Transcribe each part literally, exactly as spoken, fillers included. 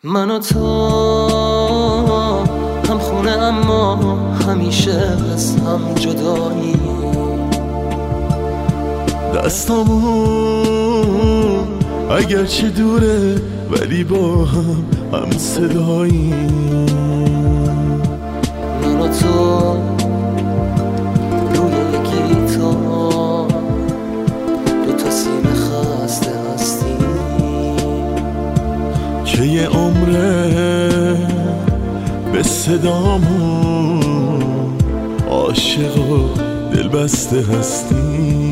من و تو هم خونه اما همیشه از هم جدایی. دستامون اگرچه دوره ولی با هم هم صدایی. من و تو روی یکی تا دو تا سینه خسته هستی که یه عمره به صدامون عاشق و دلبسته هستی.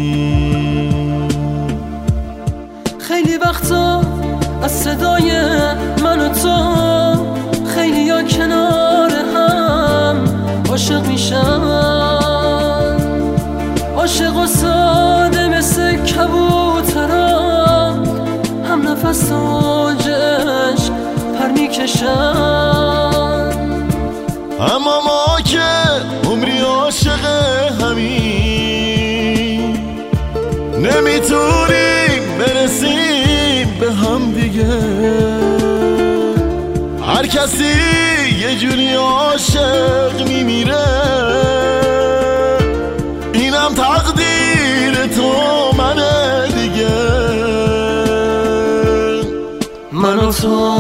خیلی وقتا از صدای من و تو خیلی یا کنار هم عاشق میشن، عاشق و ساده مثل کبوترا هم نفس اوجش پر میکشن. اما ما که عمری عاشق همین نمیتونیم برسیم به هم دیگه. هر کسی یه جوری عاشق میمیره، اینم تقدیر تو منه دیگه. من و تو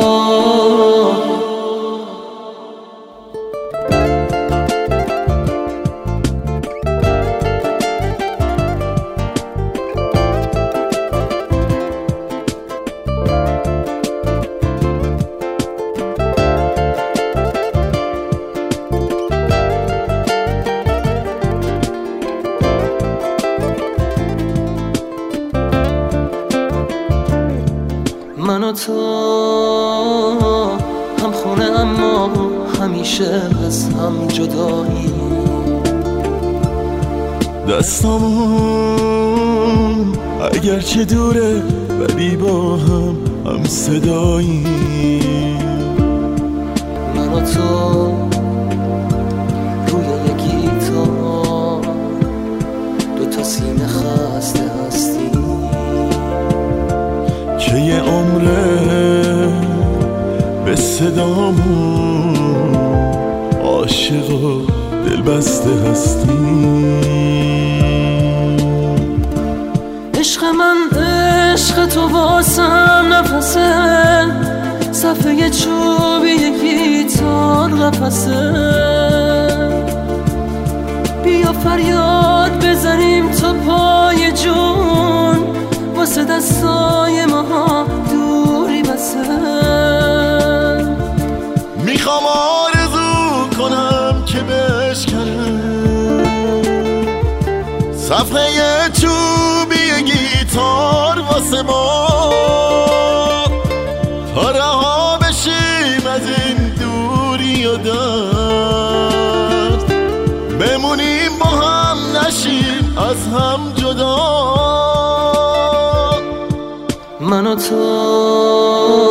من و تو هم خونه اما همیشه از هم جدایی. دستامون اگرچه دوره ولی با هم هم صدایی. من و تو روی یکی تا دو تا سینه خسته هستی که یه عمره به صدامون عاشق و دلبسته هستی. عشق من عشق تو واسم نفسه، صفحه چوبی یکی تار قفسه. بیا فریاد بزنیم تا پای جون، واسه دستای ما دوری بسه. میخوام آرزو کنم که بشکنم صفحه چوبی گیتار واسه ما، تا رها بشیم از این دوری و درد، بمونیم با هم نشیم از هم جدا. من و تو